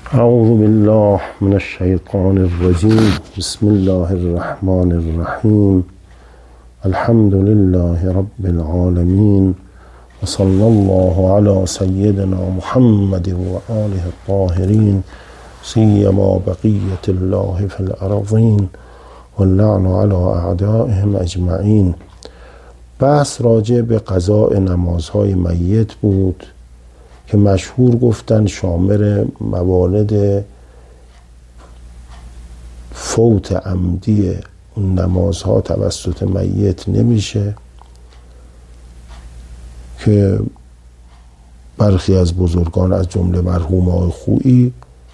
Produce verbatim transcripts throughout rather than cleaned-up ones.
اعوذ بالله من الشیطان الرجیم. بسم الله الرحمن الرحیم. الحمد لله رب العالمین و صلی الله علی سیدنا محمد و آله الطاهرین سیما بقیة الله فی الارضین و اللعن علی اعدائهم اجمعین. بحث راجع به قضاء نمازهای میت بود که مشهور گفتن شامل موارد فوت عمدی اون نمازها توسط میت نمیشه، که برخی از بزرگان از جمله مرحوم آقای خویی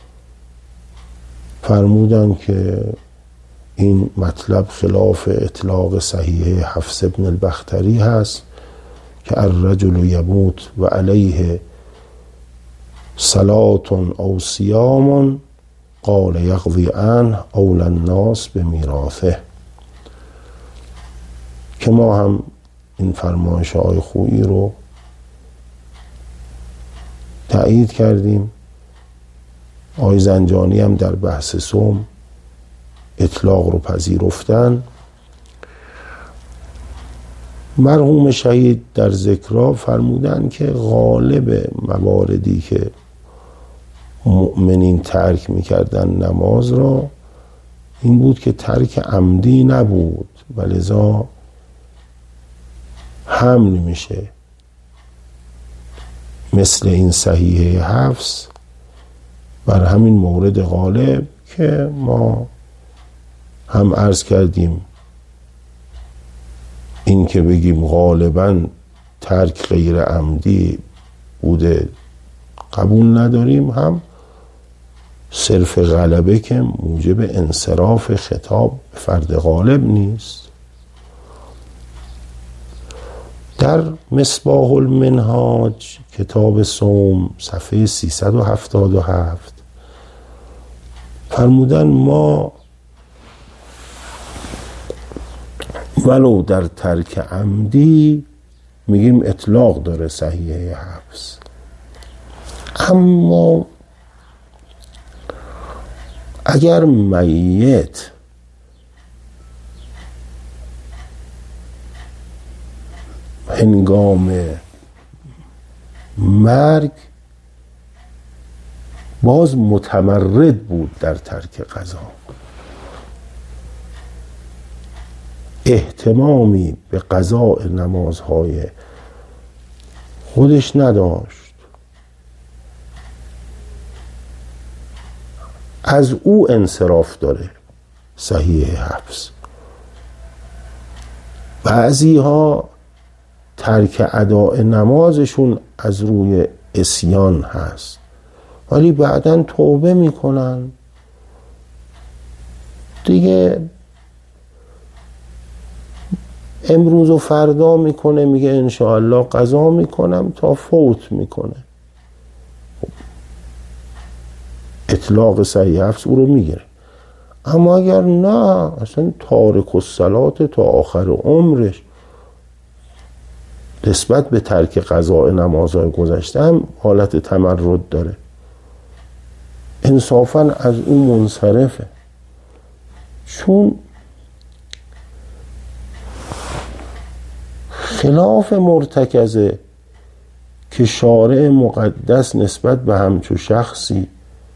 فرمودن که این مطلب خلاف اطلاق صحیح حفص ابن البختری هست که الرجل یموت و علیه صلاة او صیام قال یقضی عنه اول الناس به میراثه، که ما هم این فرمایش آقای خویی رو تأیید کردیم. آقای زنجانی هم در بحث صوم اطلاق رو پذیرفتن. مرحوم شهید در ذکرها فرمودن که غالب مواردی که مؤمنین ترک میکردن نماز را این بود که ترک عمدی نبود و لذا حمل میشه، مثل این صحیح حفص بر همین مورد غالب که ما هم عرض کردیم. این که بگیم غالباً ترک غیر عمدی بوده قبول نداریم، هم صرف غلبه که موجب انصراف خطاب به فرد غالب نیست. در مصباح المنهاج کتاب صوم صفحه سیصد و هفتاد و هفت فرمودن ما ولو در ترک عمدی میگیم اطلاق داره صحیح حفص، اما اگر میت هنگام مرگ باز متمرد بود در ترک قضا، اهتمامی به قضاء نمازهای خودش نداشت، از او انصراف داره صحیح حفص. بعضی ها ترک اداء نمازشون از روی عصیان هست ولی بعداً توبه میکنن دیگه، امروز و فردا میکنه، میگه انشاءالله قضا میکنم تا فوت میکنه، اطلاق صحیح حفص او رو میگیره. اما اگر نه، اصلا تارک الصلاة تا آخر عمرش نسبت به ترک قضاء نمازهای گذشته هم حالت تمرد داره، انصافاً از او منصرفه، چون خلاف مرتکزه که شارع مقدس نسبت به همچو شخصی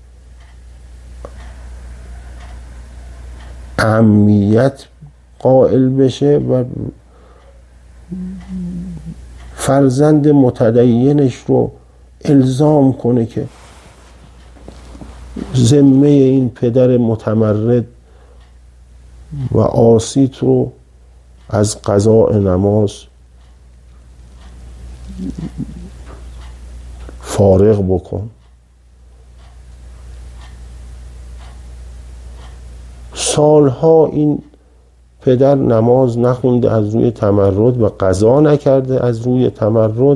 اهمیت قائل بشه و فرزند متدینش رو الزام کنه که ذمه این پدر متمرد و عاصیت رو از قضاء نماز فارغ بکن. سالها این پدر نماز نخونده از روی تمرد و قضا نکرده از روی تمرد،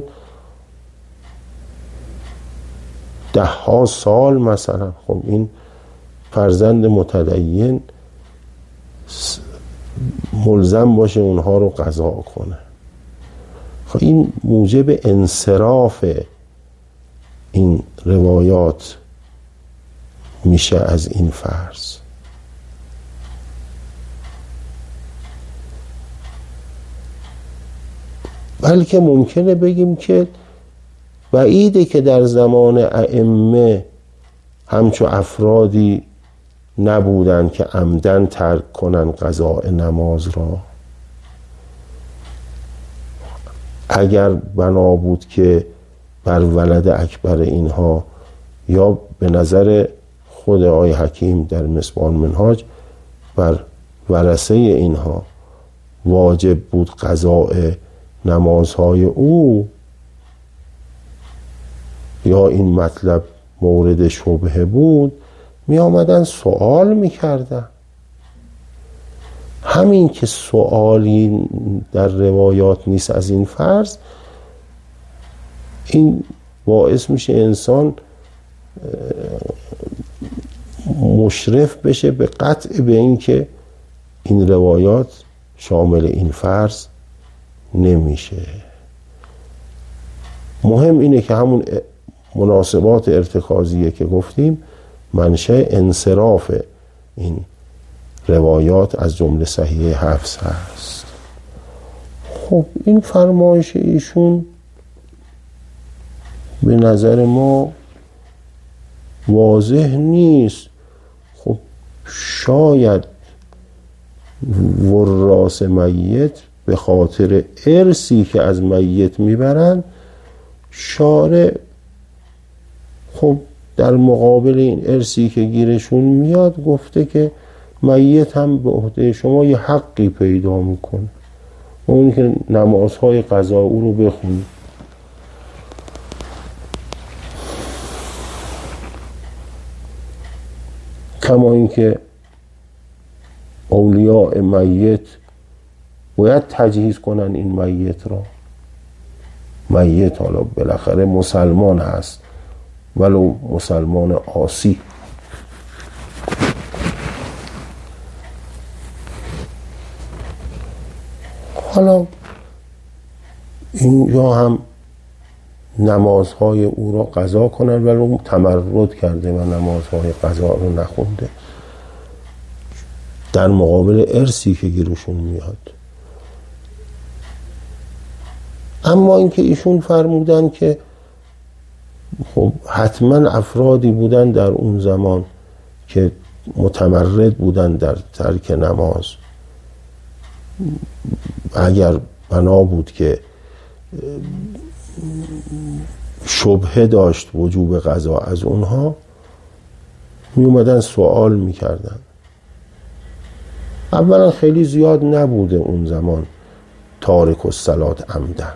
ده ها سال مثلا. خب این فرزند متدین ملزم باشه اونها رو قضا کنه. خب این موجب انصراف این روایات میشه از این فرض. بلکه ممکنه بگیم که بعیده که در زمان ائمه همچو افرادی نبودن که عمدن ترک کنن قضاء نماز را. اگر بنا بود که بر ولد اکبر اینها یا به نظر خود آقای حکیم در مصباح المنهاج بر ورثه اینها واجب بود قضاء نمازهای او، یا این مطلب مورد شبهه بود، می آمدن سوال می کردن. همین که سوالی در روایات نیست از این فرض، این باعث میشه انسان مشرف بشه به قطع به این که این روایات شامل این فرض نمیشه. مهم اینه که همون مناسبات ارتکازیه که گفتیم منشأ انصراف این روایات از جمله صحیح حفظ هست. خب این فرمایش ایشون به نظر ما واضح نیست. خب شاید وراث میت به خاطر ارثی که از میت میبرن، شارع خب در مقابل این ارثی که گیرشون میاد گفته که میت هم به عهده شما یه حقی پیدا میکنه، اون که نمازهای قضا او رو بخونید. کما اینکه اولیاء میت باید تجهیز کنن این میت را. میت حالا بالاخره مسلمان هست، ولو مسلمان عاصی. حالا اینجا هم نمازهای او را قضا کنن، ولو تمرد کرده و نمازهای قضا رو نخونده، در مقابل ارثی که گیرشون میاد. اما اینکه ایشون فرمودن که خب حتما افرادی بودن در اون زمان که متمرد بودن در ترک نماز، اگر بنا بود که شبهه داشت وجوب قضا از اونها، می اومدن سوال می کردن. اولا خیلی زیاد نبوده اون زمان تارک الصلات عمدن.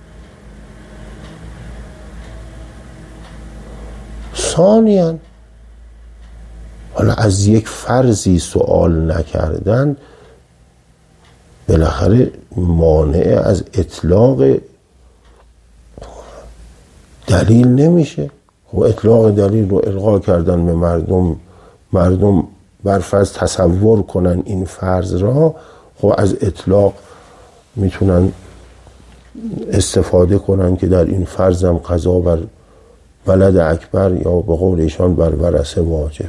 ثانیاً حالا از یک فرضی سوال نکردن بالاخره مانع از اطلاق دلیل نمیشه. و اطلاق دلیل رو القا کردن به مردم، مردم بر فرض تصور کنن این فرض را، خب از اطلاق میتونن استفاده کنن که در این فرض هم قضا بر ولد اکبر یا به قول ایشان بر ورثه واجبه.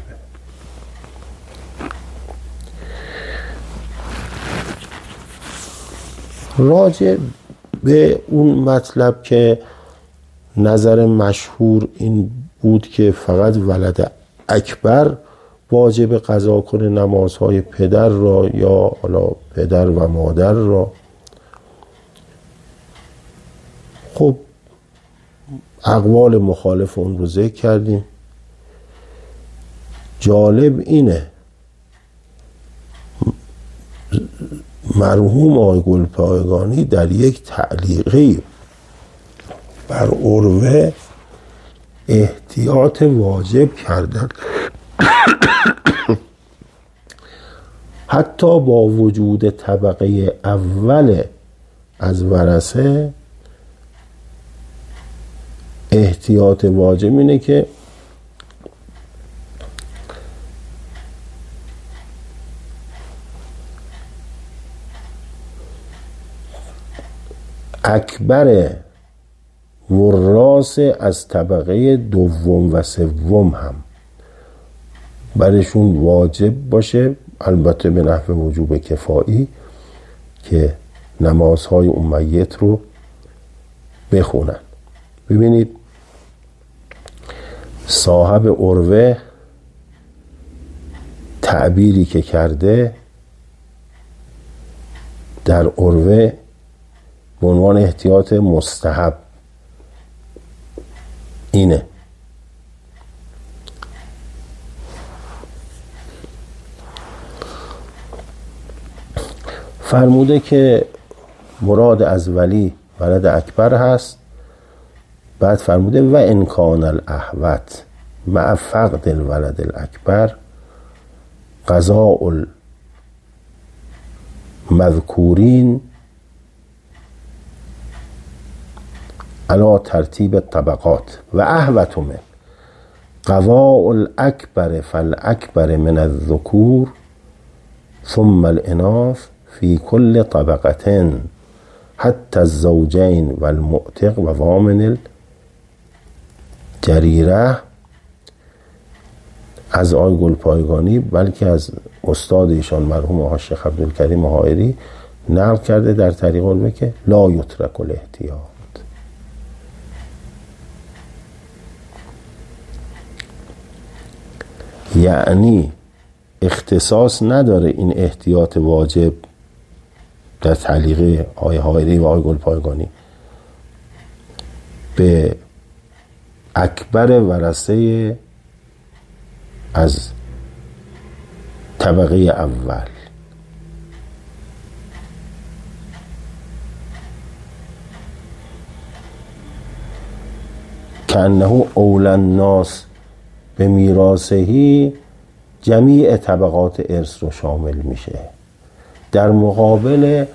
راجع به اون مطلب که نظر مشهور این بود که فقط ولد اکبر واجب قضا کنه نمازهای پدر را یا حالا پدر و مادر را، خب اقوال مخالف اون رو ذکر کردیم. جالب اینه مرحوم آقای گلپایگانی در یک تعلیقی بر عروه احتیاط واجب کردن حتی با وجود طبقه اول از ورثه. احتیاط واجب اینه که اکبر وراث از طبقه دوم و سوم هم برشون واجب باشه، البته به نحو وجوب کفایی، که نمازهای اون میت رو بخونن. ببینید صاحب عروه تعبیری که کرده در عروه به عنوان احتیاط مستحب اینه: فرموده که مراد از ولی ولد اکبر هست، بعد فرموده و انکان الاحوت مع فقد الولد الاکبر قضاء المذکورین علی ترتیب الطبقات و احوت من قضاء الاکبر فالاکبر من الذکور ثم الاناث فی کل طبقة حتی الزوجین و المعتق و ضامن الجریره. از آقای گلپایگانی بلکه از استاد ایشان مرحوم آقای شیخ عبدالکریم حائری نقل کرده در طریق علمه که لا یترک الاحتیاط، یعنی اختصاص نداره این احتیاط واجب در تعلیق آقای حائری و آقای گلپایگانی به اکبر ورثه از طبقه اول. که انه اول الناس به میراثهی جمیع طبقات ارث رو شامل میشه، در مقابل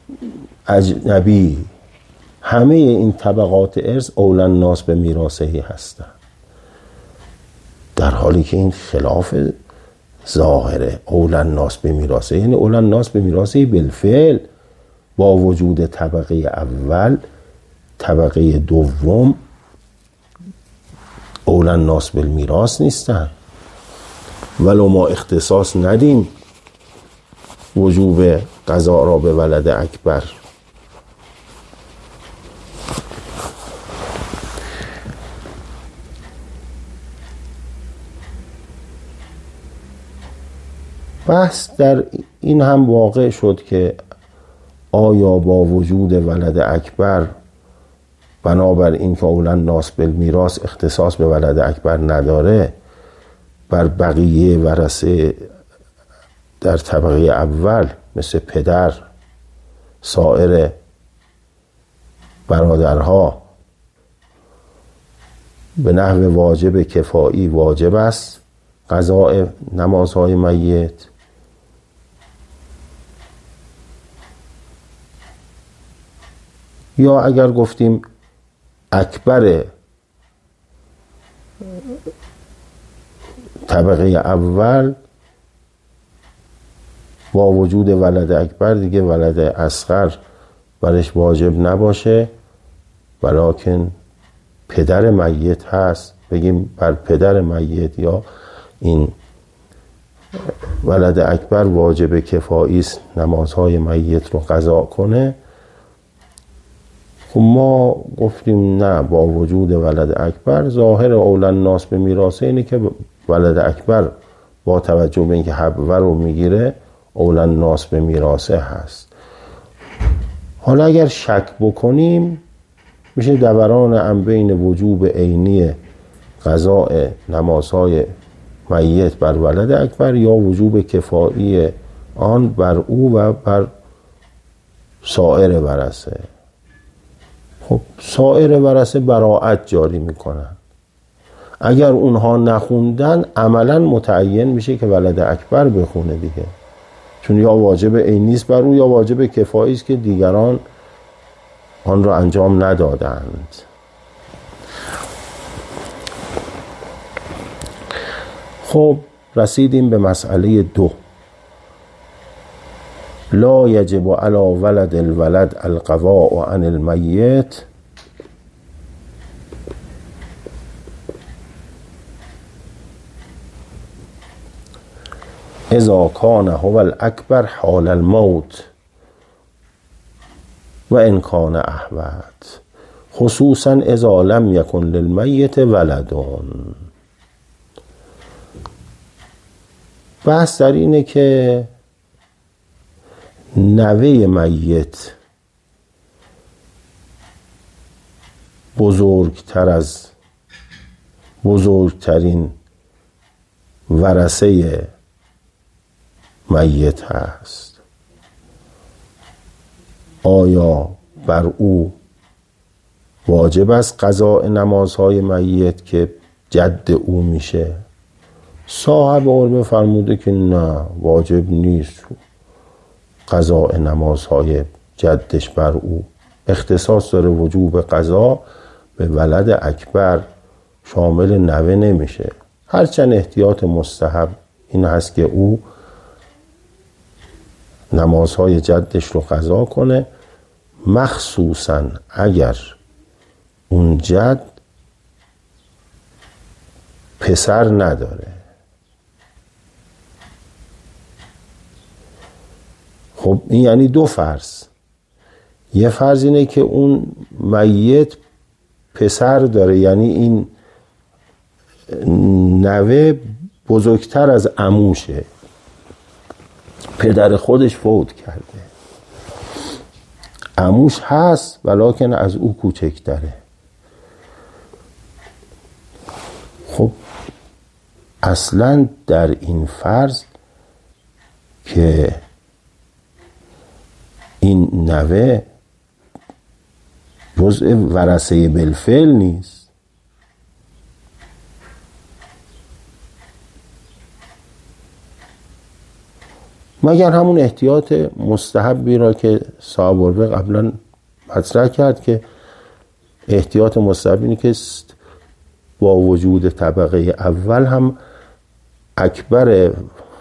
اجنبی همه این طبقات ارث اول الناس به میراثهی هستن، در حالی که این خلاف ظاهره. اول الناس به میراثه یعنی اول الناس به میراثه بالفعل، با وجود طبقه اول طبقه دوم اول الناس بالمیراث نیستن، ولو ما اختصاص ندیم وجوب قضا را به ولد اکبر. بحث در این هم واقع شد که آیا با وجود ولد اکبر بنابر این که اولا ناس بالمیراث اختصاص به ولد اکبر نداره، بر بقیه ورثه در طبقه اول مثل پدر، سایر برادرها به نحو واجب کفایی واجب است قضاء نمازهای میت، یا اگر گفتیم اکبر طبقه اول با وجود ولد اکبر دیگه ولد اصغر برش واجب نباشه، ولکن پدر میت هست، بگیم بر پدر میت یا این ولد اکبر واجب کفایی است نمازهای میت رو قضا کنه. خب ما گفتیم نه، با وجود ولد اکبر ظاهر اول الناس به میراثه اینه که ولد اکبر با توجه به اینکه حبوه رو میگیره اول الناس به میراثه هست. حالا اگر شک بکنیم میشه دوران ام بین وجوب عینی قضاء نمازهای میت بر ولد اکبر یا وجوب کفایی آن بر او و بر سایر ورثه. خب سایر ورثه براءت جاری میکنن، اگر اونها نخوندن عملا متعین میشه که ولد اکبر بخونه دیگه، چون یا واجب عینی است بر او یا واجب کفایی است که دیگران آن را انجام ندادند. خب رسیدیم به مسئله دو. لا یجب علی ولد الولد القضاء عن المیت اذا کان هو الاکبر حال الموت و ان کان احوط، خصوصا اذا لم یکن للمیت ولدون. بحث در اینه که نوه میت بزرگتر از بزرگترین ورثه میت هست. آیا بر او واجب است قضاء نمازهای میت که جد او میشه؟ صاحب علم فرموده که نه، واجب نیست قضاء نمازهای جدش بر او. اختصاص داره وجوب قضا به ولد اکبر، شامل نوه نمیشه. هرچند احتیاط مستحب این هست که او نمازهای جدش رو قضا کنه، مخصوصا اگر اون جد پسر نداره. خب این یعنی دو فرض. یه فرض اینه که اون میت پسر داره، یعنی این نوه بزرگتر از عموشه، پدر خودش فوت کرده، عموش هست ولکن از او کوچکتره. خب اصلا در این فرض که این نوه جزء ورثه بالفعل نیست، مگر همون احتیاط مستحبی را که صاحب العلم قبلا مطرح کرد که احتیاط مستحب اینه که با وجود طبقه اول هم اکبر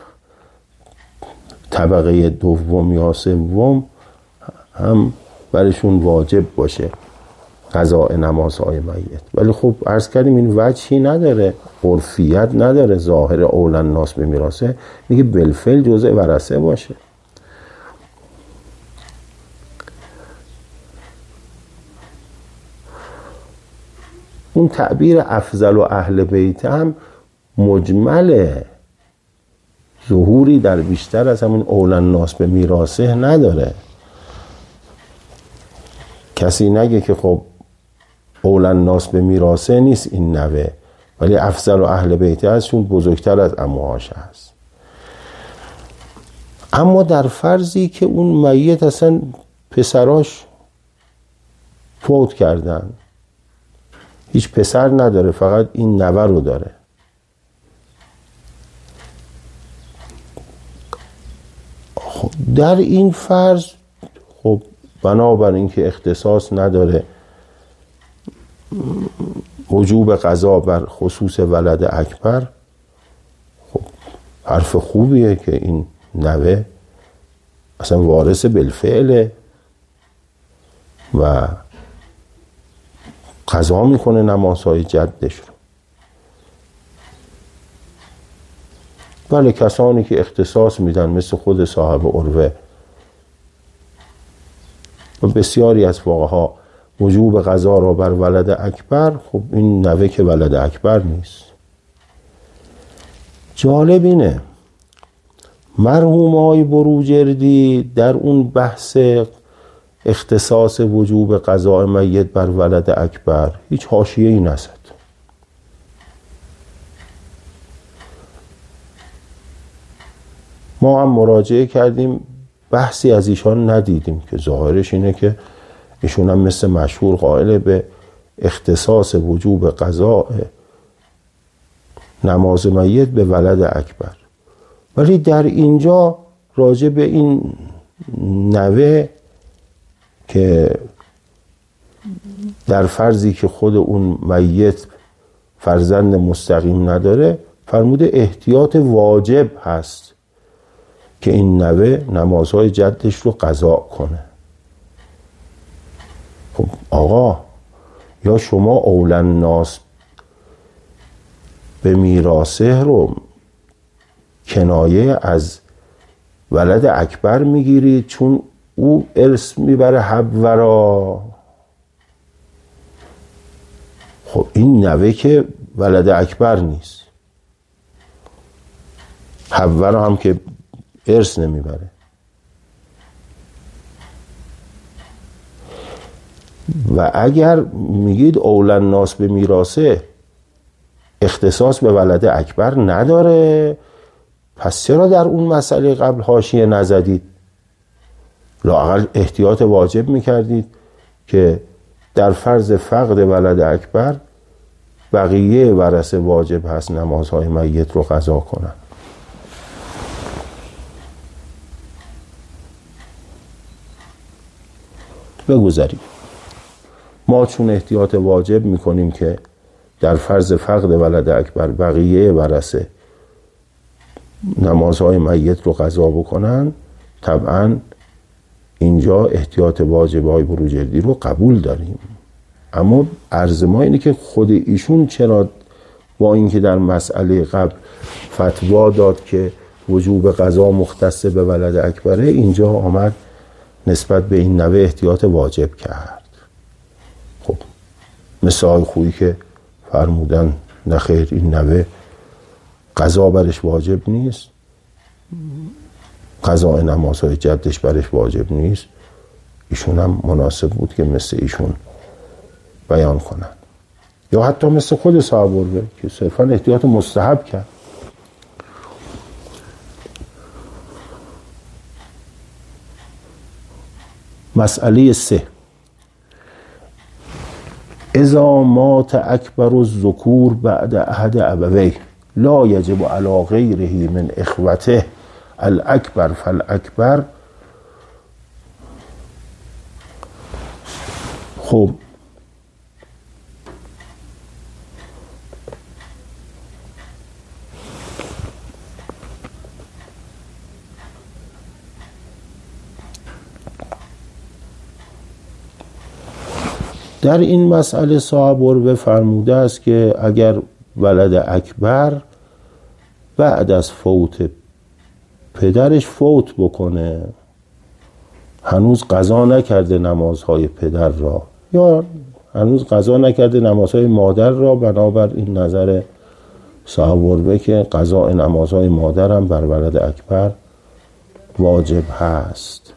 طبقه دوم یا سوم هم برشون واجب باشه قضاء نمازهای میت. ولی خب عرض کردیم این وجهی نداره، عرفیت نداره، ظاهر اول الناس به میراثه میگه بالفعل جزء ورثه باشه. اون تعبیر افضل و اهل بیت هم مجمل ظهوری در بیشتر از همین اول الناس به میراثه نداره. کسی نگه که خب اول الناس به میراثه نیست این نوه، ولی افضل و اهل بیت هست چون بزرگتر از عموهاش هست. اما در فرضی که اون میت اصلا پسراش فوت کردن، هیچ پسر نداره، فقط این نوه رو داره، خب در این فرض خب بنابر اینکه اختصاص نداره وجوب قضا بر خصوص ولد اکبر، خب حرف خوبیه که این نوه اصلا وارث بالفعله و قضا میکنه نمازهای جدش رو. بله کسانی که اختصاص میدن مثل خود صاحب عروه و بسیاری از فقها وجوب قضا را بر ولد اکبر، خب این نوه که ولد اکبر نیست. جالب اینه مرحوم آقای بروجردی در اون بحث اختصاص وجوب قضاء میت بر ولد اکبر هیچ حاشیه‌ای نزد. ما هم مراجعه کردیم، بحثی از ایشان ندیدیم که ظاهرش اینه که ایشون هم مثل مشهور قائل به اختصاص وجوب قضاء نماز میت به ولد اکبر. ولی در اینجا راجع به این نوه که در فرضی که خود اون میت فرزند مستقیم نداره فرموده احتیاط واجب هست که این نوه نمازهای جدش رو قضا کنه. خب آقا یا شما اول الناس به میراثه رو کنایه از ولد اکبر میگیرید چون او ارث میبره حبورا. خب این نوه که ولد اکبر نیست، حبورا هم که ارث نمیبره. و اگر میگید اول الناس به میراثه اختصاص به ولد اکبر نداره، پس چرا در اون مسئله قبل حاشیه نزدید؟ لااقل احتیاط واجب میکردید که در فرض فقد ولد اکبر بقیه ورثه واجب هست نمازهای میت رو قضا کنن. بگذاریم ما چون احتیاط واجب میکنیم که در فرض فقد ولد اکبر بقیه ورثه نمازهای میت رو قضا بکنن، طبعا اینجا احتیاط واجب های بروجردی رو قبول داریم. اما عرض ما اینه که خود ایشون چرا با اینکه در مسئله قبل فتوا داد که وجوب قضا مختص به ولد اکبره، اینجا آمد نسبت به این نوه احتیاط واجب کرد. خب مثل آقای خویی که فرمودن نخیر این نوه قضا برش واجب نیست، قضا نمازهای جدش برش واجب نیست، ایشون هم مناسب بود که مثل ایشون بیان کنن. یا حتی مثل خود صاحب که صرفا احتیاط مستحب کرد. مسئله سه، اذا مات اکبر الذکور بعد احد ابویه لا یجب علی غیره من اخوته الاکبر فالاکبر. خب در این مسئله صاحب عروه فرموده است که اگر ولد اکبر بعد از فوت پدرش فوت بکنه، هنوز قضا نکرده نمازهای پدر را یا هنوز قضا نکرده نمازهای مادر را، بنابر این نظر صاحب عروه که قضا نمازهای مادر هم بر ولد اکبر واجب هست.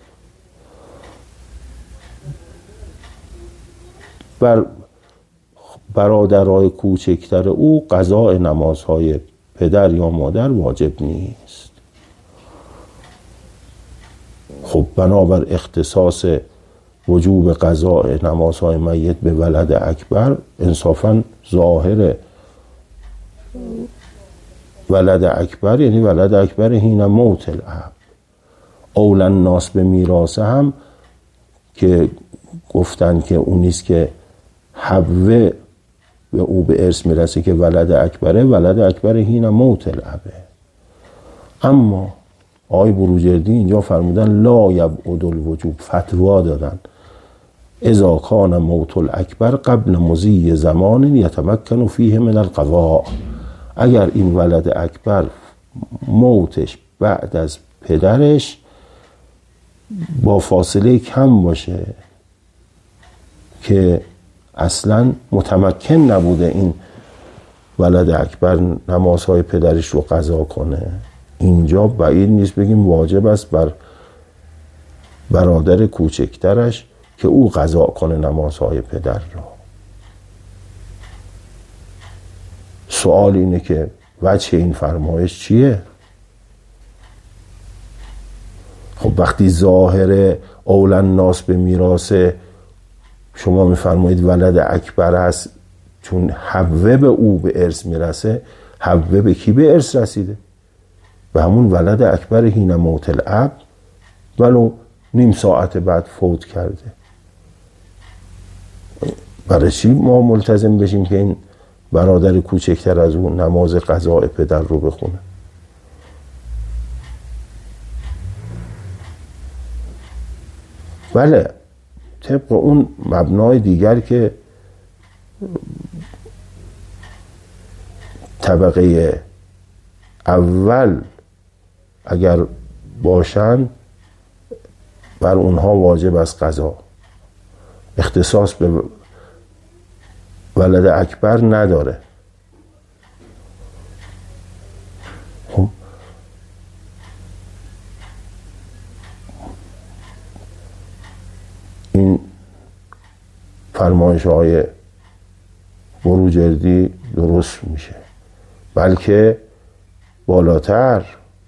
بر برادرای کوچکتر او قضاء نمازهای پدر یا مادر واجب نیست. خب بنابر اختصاص وجوب قضاء نمازهای میت به ولد اکبر، انصافاً ظاهر ولد اکبر یعنی ولد اکبر حین موت الاب. اول الناس به میراثه هم که گفتن که اون نیست که حبوه به او به ارث میرسه که ولد اکبره، ولد اکبر حین موت الابه. اما آقای بروجردی اینجا فرمودن لا یبعد الوجوب، فتوا دادن اذا کان موت الاکبر قبل مضی زمان یتمکن فیه من القضاء. اگر این ولد اکبر موتش بعد از پدرش با فاصله کم باشه که اصلا متمکن نبوده این ولد اکبر نمازهای پدرش رو قضا کنه، اینجا بعید نیست بگیم واجب است بر برادر کوچکترش که او قضا کنه نمازهای پدر را. سوال اینه که وجه این فرمایش چیه؟ خب وقتی ظاهر اول الناس به میراثه شما میفرمایید ولد اکبر است چون حبوه به او به ارث میرسه، حبوه به کی به ارث رسیده؟ به همون ولد اکبر حین موت الاب، ولو نیم ساعت بعد فوت کرده. برای چی ما ملتزم بشیم که این برادر کوچکتر از اون نماز قضاء پدر رو بخونه؟ بله، طبق اون مبنای دیگر که طبقه اول اگر باشن بر اونها واجب از قضا. اختصاص به ولد اکبر نداره. خب این فرمایش های بروجردی درست میشه، بلکه بالاتر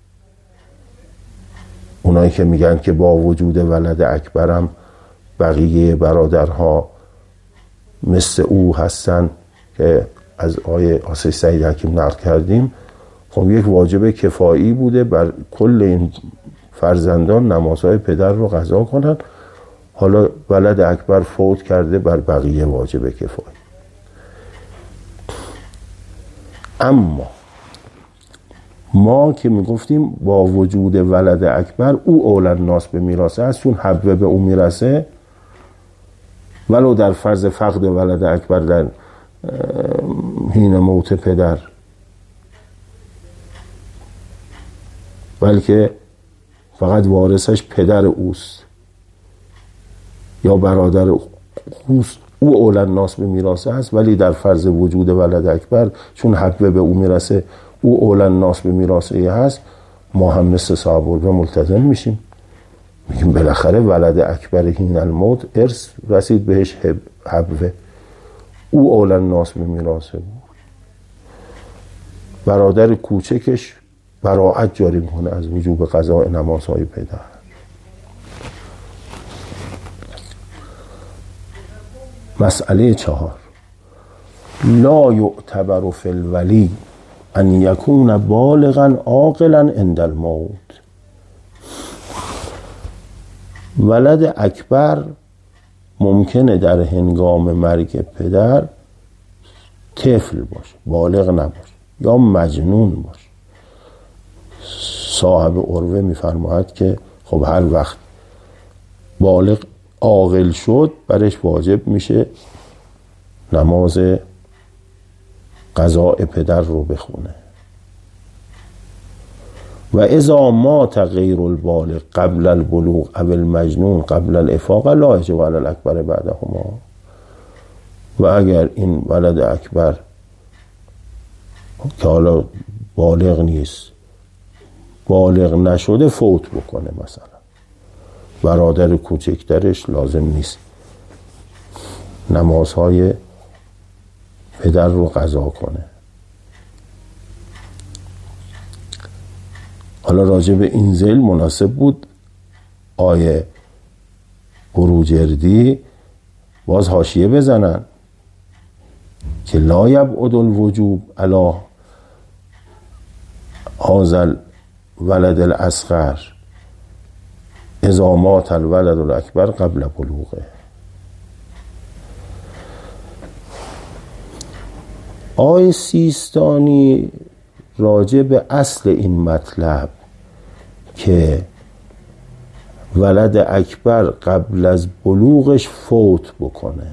اونایی که میگن که با وجود ولد اکبرم بقیه برادرها مثل او هستن که از آیه آسای سعید حکیم نقل کردیم، خب یک واجب کفایی بوده بر کل این فرزندان نمازهای پدر رو قضا کنن. حالا ولد اکبر فوت کرده، بر بقیه واجب کفایی. اما ما که میگفتیم با وجود ولد اکبر او اولاد ناس به میراثه است، چون حبه به او میرسه، ولو در فرض فقد ولد اکبر در حین موت پدر، بلکه فقط وارثش پدر اوست یا برادر اوست، او اولاد ناس به میراثه است. ولی در فرض وجود ولد اکبر، چون حبه به او میرسه، او اولاد ناس به میراثه هست، ما هم مثل صاحب الربا ملتزم میشیم، میگیم بالاخره ولد اکبر حین الموت ارث رسید بهش حبه، او اولاد ناس به میراثه بود. برادر کوچکش براعت جاری میکنه از وجوب قضاء نمازهای پدر. مسئله چهار، لا یعتبر فی الولی ان یکون بالغا عاقلا عند الموت. ولد اکبر ممکنه در هنگام مرگ پدر طفل باشه، بالغ نباشه یا مجنون باشه. صاحب عروه میفرماید که خب هر وقت بالغ عاقل شد برش واجب میشه نماز قضاء پدر رو بخونه. و اذا مات غیر البالغ قبل البلوغ او المجنون قبل الافاقه لا یجب علی الاکبر بعدهما. و اگر این ولد اکبر که حالا بالغ نیست، بالغ نشده فوت بکنه، مثلا برادر کوچکترش لازم نیست نمازهای پدر رو قضا کنه. حالا راجع به این ذیل مناسب بود آیه بروجردی باز حاشیه بزنن که لا یبعد الوجوب علی هذا الولد الاصغر اذا مات الولد الاکبر قبل بلوغه. آیه سیستانی راجع به اصل این مطلب که ولد اکبر قبل از بلوغش فوت بکنه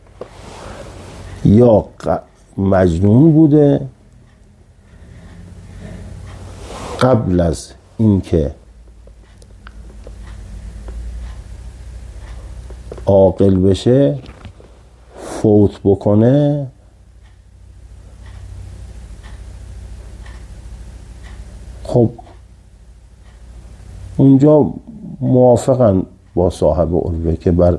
یا مجنون بوده قبل از اینکه عاقل بشه فوت بکنه، خب اونجا موافقن با صاحب عروه که بر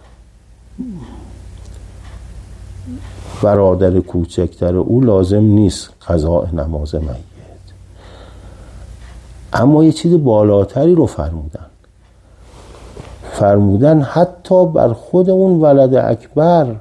برادر کوچکتر او لازم نیست قضاء نماز میت. اما یه چیز بالاتری رو فرمودن فرمودن حتی بر خود اون ولد اکبر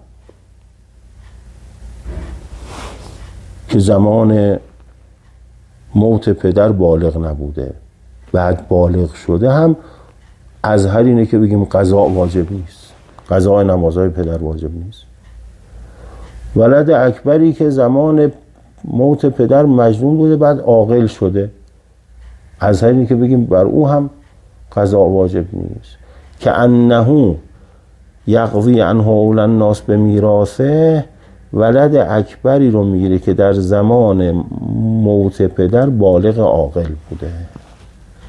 که زمان موت پدر بالغ نبوده، بعد بالغ شده، هم ازهر اینه که بگیم قضا واجب نیست، قضاء نمازهای پدر واجب نیست. ولد اکبری که زمان موت پدر مجنون بوده بعد عاقل شده، ازهر اینه که بگیم بر او هم قضا واجب نیست. که انه یقضی عنه اولاد الناس به میراثه، ولد اکبری رو میگیره که در زمان موت پدر بالغ عاقل بوده.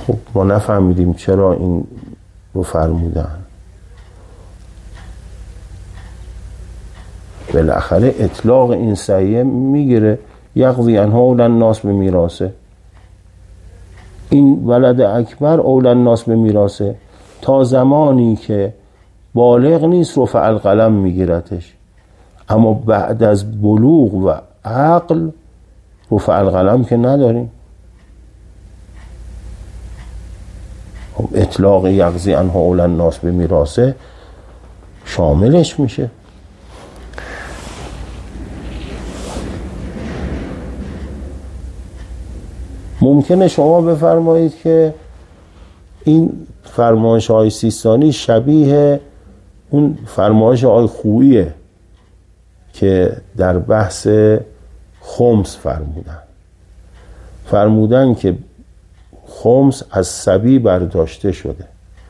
خب ما نفهمیدیم چرا این رو فرمودن. بالاخره اطلاق این سعیه میگیره یقضی عنها اولی الناس به میراثه. این ولد اکبر اولی الناس به میراثه تا زمانی که بالغ نیست رفع القلم میگیرتش، اما بعد از بلوغ و عقل رفع القلم که نداریم. اطلاق یقضی عنها اولی الناس به میراثه شاملش میشه. ممکنه شما بفرمایید که این فرمایش های سیستانی شبیه اون فرمایش های خوییه که در بحث خمس فرمودن. فرمودن که خمس از صبی برداشته شده.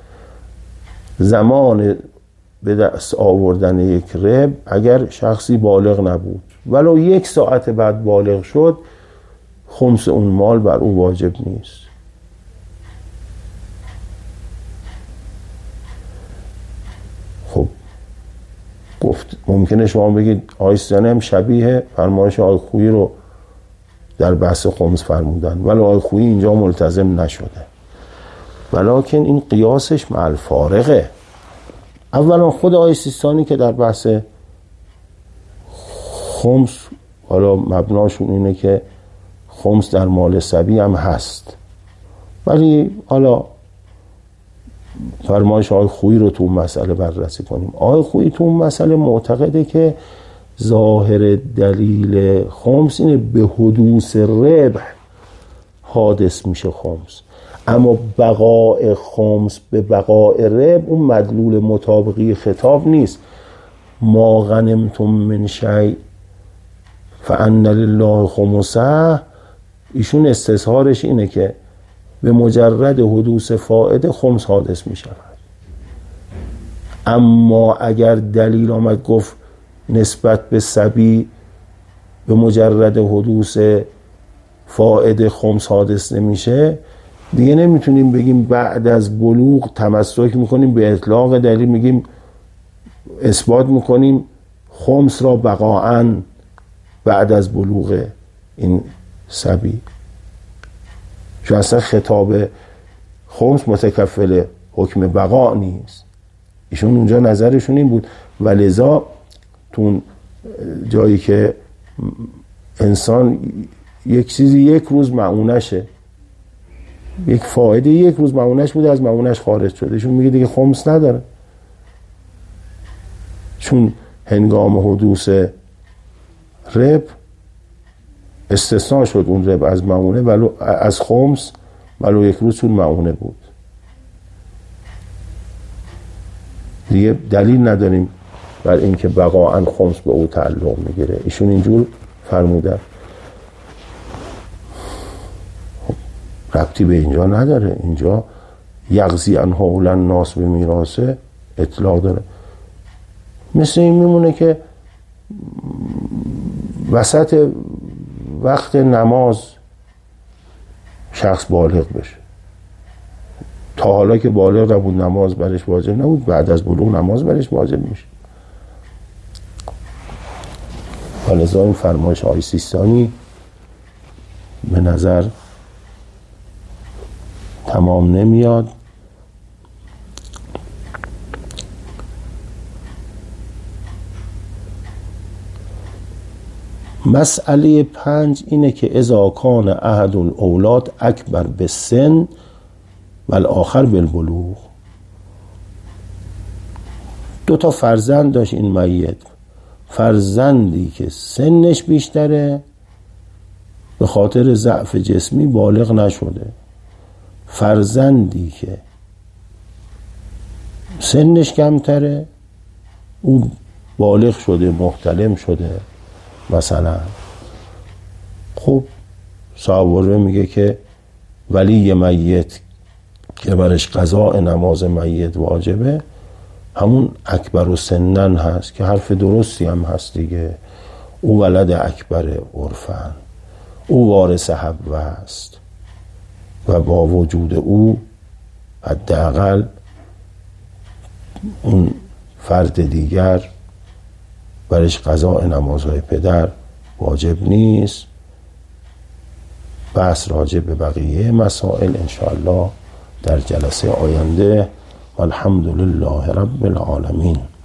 زمان به دست آوردن یک رب اگر شخصی بالغ نبود ولو یک ساعت بعد بالغ شد، خمس اون مال بر او واجب نیست. خب گفت ممکنه شما بگید آیستانه هم شبیه فرمایش آقای خویی رو در بحث خمس فرمودن، ولی آقای خویی اینجا ملتزم نشده. ولیکن این قیاسش مع الفارقه. اولا خود آقای سیستانی که در بحث خمس حالا مبناشون اینه که خمس در مال صبی هم هست، ولی حالا فرمایش آقای خویی رو تو اون مسئله بررسی کنیم. آقای خویی تو اون مسئله معتقده که ظاهر دلیل خمس اینه به حدوث ربح حادث میشه خمس، اما بقاء خمس به بقاء ربح اون مدلول مطابقی خطاب نیست. ما غنمتم من شیء فان لله خمسه، ایشون استظهارش اینه که به مجرد حدوث فائده خمس حادث می شود. اما اگر دلیل آمد گفت نسبت به صبی به مجرد حدوث فائده خمس حادث نمیشه، دیگه نمیتونیم بگیم بعد از بلوغ تمسک میکنیم به اطلاق دلیل، میگیم اثبات میکنیم خمس را بقاءً بعد از بلوغ این صبی. چون اصلا خطاب خمس متکفل حکم بقا نیست. ایشون اونجا نظرشون این بود و لذا تو جایی که انسان یک چیزی یک روز معونشه، یک فایده یک روز معونش بوده از معونش خارج شده، ایشون میگه دیگه خمس نداره، چون هنگام حدوث رب استثناء شد اون رب از معونه ولو از خمس ولو یک روز چون معونه بود. دیگه دلیل نداریم بر اینکه بقاءً خمس به او تعلق میگیره. ایشون اینجور فرمودن. ربطی به اینجا نداره. اینجا یقضی عنها اولی الناس به میراثه اطلاق داره. مثل این میمونه که وسط وقت نماز شخص بالغ بشه. تا حالا که بالغ نبود نماز برش واجب نبود، بعد از بلوغ نماز برش واجب میشه. ولذا این فرمایش آقای سیستانی به نظر تمام نمیاد. مسئله پنج اینه که اذا کان احد الاولاد اکبر به سن و الاخر بالبلوغ. دو تا فرزند داشت این میت، فرزندی که سنش بیشتره به خاطر ضعف جسمی بالغ نشده، فرزندی که سنش کمتره او بالغ شده محتلم شده مثلا. خب صاحب میگه که ولی میت که برش قضاء نماز میت واجبه همون اکبر و سنن هست که حرف درستی هم هست دیگه. او ولد اکبر عرفن، او وارث حبوه است. و با وجود او حداقل اون فرد دیگر برش قضاء نمازهای پدر واجب نیست. بحث راجع به بقیه مسائل انشاءالله در جلسه آینده. والحمد لله رب العالمین.